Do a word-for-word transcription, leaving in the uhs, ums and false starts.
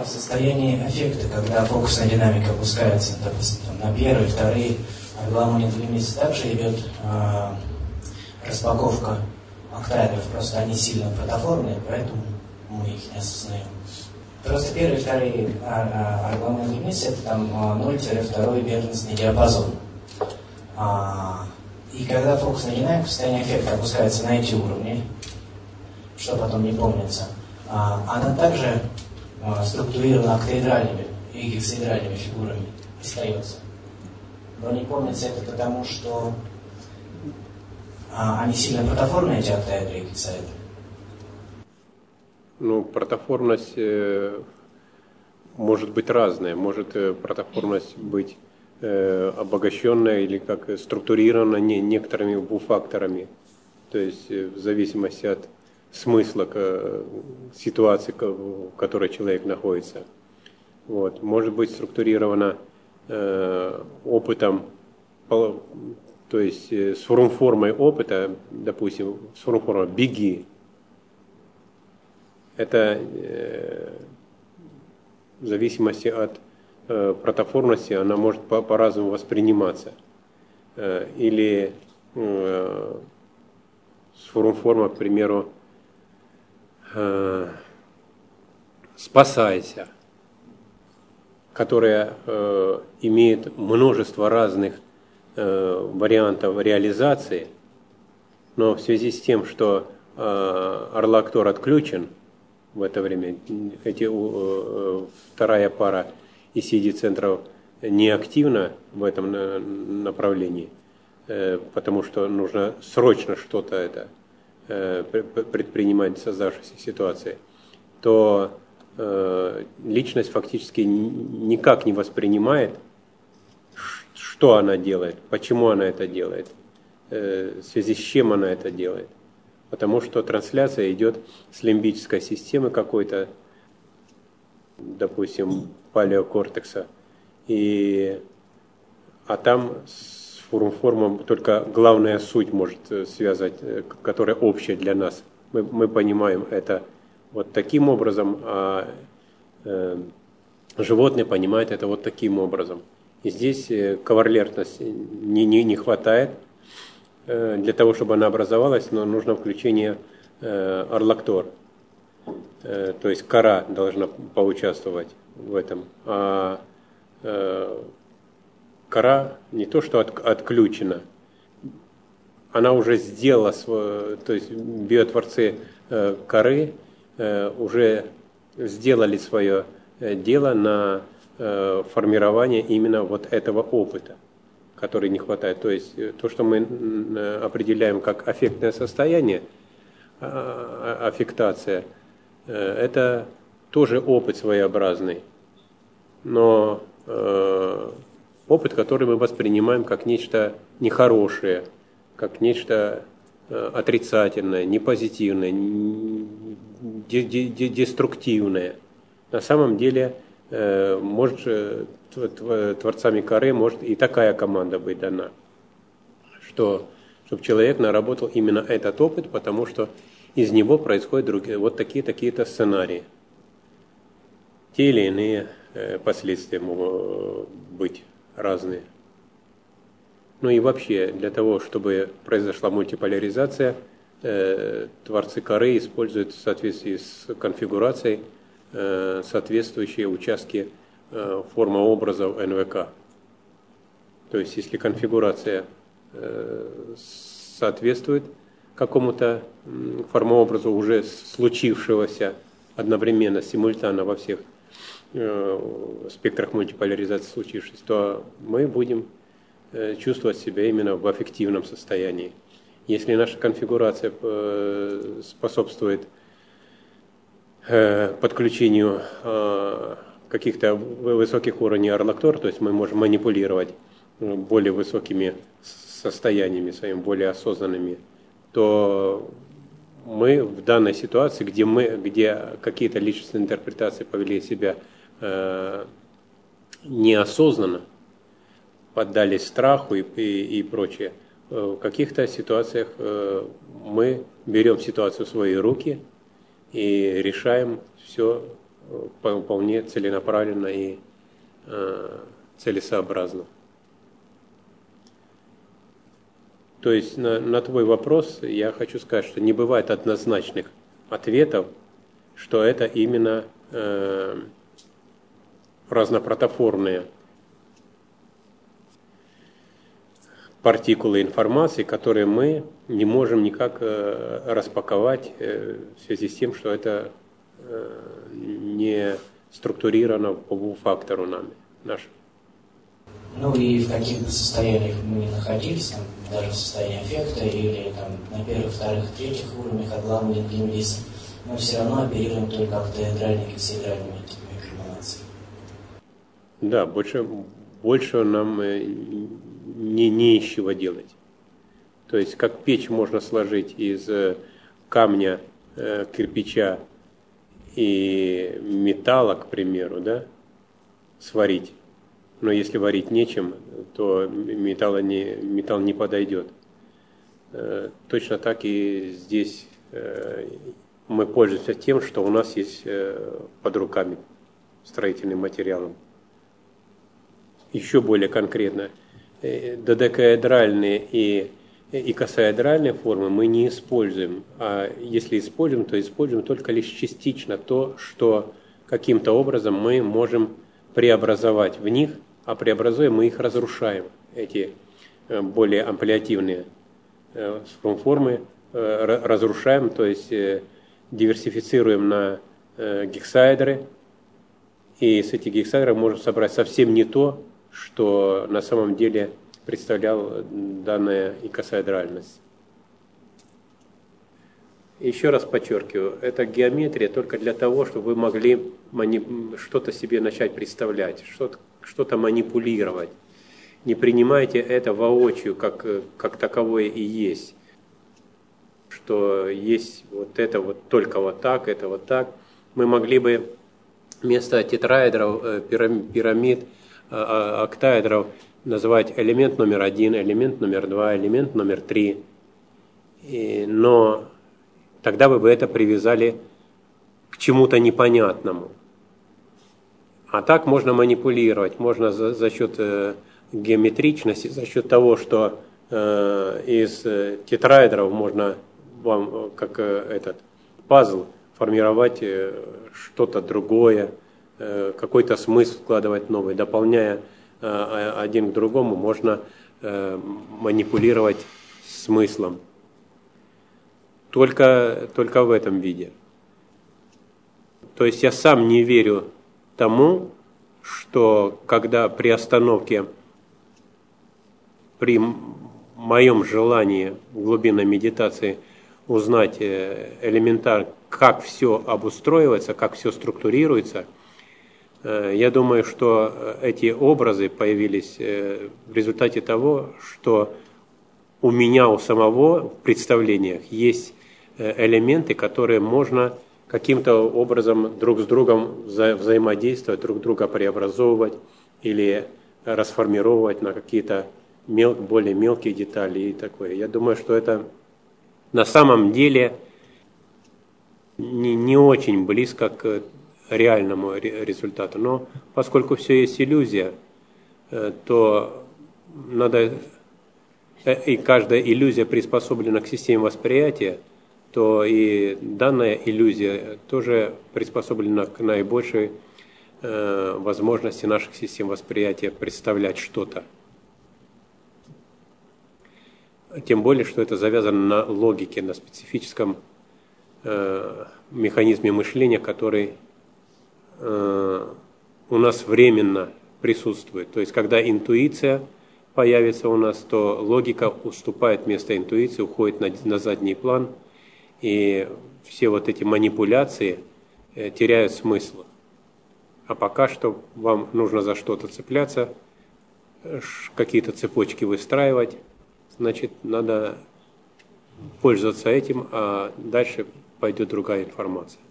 в состоянии аффекта, когда фокусная динамика опускается, допустим, там, на первые, вторые, а гламонит лимит, также идет э, распаковка октавиев, просто они сильно протоформные, поэтому мы их не осознаем. Просто первые, вторые аргламонит лимит это там ноль-два верностный диапазон. А, и когда фокусная динамика в состоянии аффекта опускается на эти уровни, что потом не помнится, а, она также а, структурирована октаэдральными и гексаэдральными фигурами остается. Но не помнится это потому, что а, они сильно протоформные, эти октаэдры и гексаэдры. Ну, протоформность э, может быть разная. Может э, протоформность быть э, обогащенная или как структурирована не, некоторыми буфакторами. То есть э, в зависимости от смысла к, ситуации, в которой человек находится. Вот. Может быть структурирована э, опытом, то есть э, с формой опыта, допустим, с формой беги. Это э, в зависимости от э, протоформности она может по- по-разному восприниматься. Э, или э, с форма, к примеру, э, «спасайся», которая э, имеет множество разных э, вариантов реализации, но в связи с тем, что э, орлактор отключен, в это время эти, вторая пара и си ди-центров не активна в этом направлении, потому что нужно срочно что-то это предпринимать в создавшейся ситуации, то личность фактически никак не воспринимает, что она делает, почему она это делает, в связи с чем она это делает. Потому что трансляция идет с лимбической системы какой-то, допустим, палеокортекса, и, а там с формом только главная суть может связать, которая общая для нас. Мы, мы понимаем это вот таким образом, а э, животные понимают это вот таким образом. И здесь ковалентности не, не, не хватает. Для того, чтобы она образовалась, но нужно включение э, орлактор. Э, то есть кора должна поучаствовать в этом. А э, кора не то, что от, отключена, она уже сделала, свой, то есть биотворцы э, коры э, уже сделали свое дело на э, формирование именно вот этого опыта, который не хватает. То есть то, что мы определяем как аффектное состояние, аффектация, это тоже опыт своеобразный, но опыт, который мы воспринимаем как нечто нехорошее, как нечто отрицательное, непозитивное, деструктивное. На самом деле, может, творцами коры может и такая команда быть дана, что, чтобы человек наработал именно этот опыт, потому что из него происходят другие, вот такие, такие-то сценарии. Те или иные последствия могут быть разные. Ну и вообще, для того, чтобы произошла мультиполяризация, творцы коры используют в соответствии с конфигурацией соответствующие участки форма образов эн вэ ка. То есть, если конфигурация соответствует какому-то формообразу уже случившегося одновременно, симультанно во всех спектрах мультиполяризации случившись, то мы будем чувствовать себя именно в аффективном состоянии. Если наша конфигурация способствует подключению каких-то высоких уровней орлактор, то есть мы можем манипулировать более высокими состояниями своими, более осознанными, то мы в данной ситуации, где мы, где какие-то личностные интерпретации повели себя э, неосознанно, поддались страху и, и, и прочее, в каких-то ситуациях э, мы берем ситуацию в свои руки и решаем все вполне целенаправленно и э, целесообразно. То есть на, на твой вопрос я хочу сказать, что не бывает однозначных ответов, что это именно э, разнопротоформные партикулы информации, которые мы не можем никак э, распаковать э, в связи с тем, что это э, не структурировано по фактору нами нашим. Ну и в каких бы состояниях мы ни находились, там, даже в состоянии аффекта или там, на первых, вторых, третьих уровнях отламывания гемолиза, мы все равно оперируем только октаэдральными, гексаэдральными методами экранации. Да, больше, больше нам не, не из чего делать. То есть как печь можно сложить из камня, кирпича и металла, к примеру, да, сварить. Но если варить нечем, то металл не, металл не подойдет. Точно так и здесь мы пользуемся тем, что у нас есть под руками строительным материалом. Еще более конкретно, додекаэдральные и икосаэдральные формы мы не используем. А если используем, то используем только лишь частично то, что каким-то образом мы можем преобразовать в них, а преобразуя мы их разрушаем, эти более амплиативные формы разрушаем, то есть диверсифицируем на гексаэдры, и с этих гексаэдров можем собрать совсем не то, что на самом деле представляла данная икосаэдральность. Еще раз подчеркиваю, это геометрия только для того, чтобы вы могли что-то себе начать представлять, что-то, что-то манипулировать. Не принимайте это воочию, как, как таковое и есть. Что есть вот это вот только вот так, это вот так. Мы могли бы вместо тетраэдров, пирамид, октаэдров называть элемент номер один, элемент номер два, элемент номер три. И, но тогда вы бы это привязали к чему-то непонятному. А так можно манипулировать, можно за, за счет э, геометричности, за счет того, что э, из э, тетраэдров можно вам, как э, этот пазл, формировать э, что-то другое, э, какой-то смысл вкладывать новый, дополняя э, один к другому, можно э, манипулировать смыслом. Только, только в этом виде. То есть я сам не верю тому, что когда при остановке, при моем желании в глубинной медитации узнать элементарно, как все обустроивается, как все структурируется, я думаю, что эти образы появились в результате того, что у меня у самого в представлениях есть элементы, которые можно каким-то образом друг с другом вза- взаимодействовать, друг друга преобразовывать или расформировать на какие-то мел- более мелкие детали и такое. Я думаю, что это на самом деле не, не очень близко к реальному ре- результату. Но поскольку все есть иллюзия, то надо, и каждая иллюзия приспособлена к системе восприятия, то и данная иллюзия тоже приспособлена к наибольшей э, возможности наших систем восприятия представлять что-то. Тем более, что это завязано на логике, на специфическом э, механизме мышления, который э, у нас временно присутствует. То есть, когда интуиция появится у нас, то логика уступает место интуиции, уходит на, на задний план, и все вот эти манипуляции э, теряют смысл. А пока что вам нужно за что-то цепляться, какие-то цепочки выстраивать, значит, надо пользоваться этим, а дальше пойдет другая информация.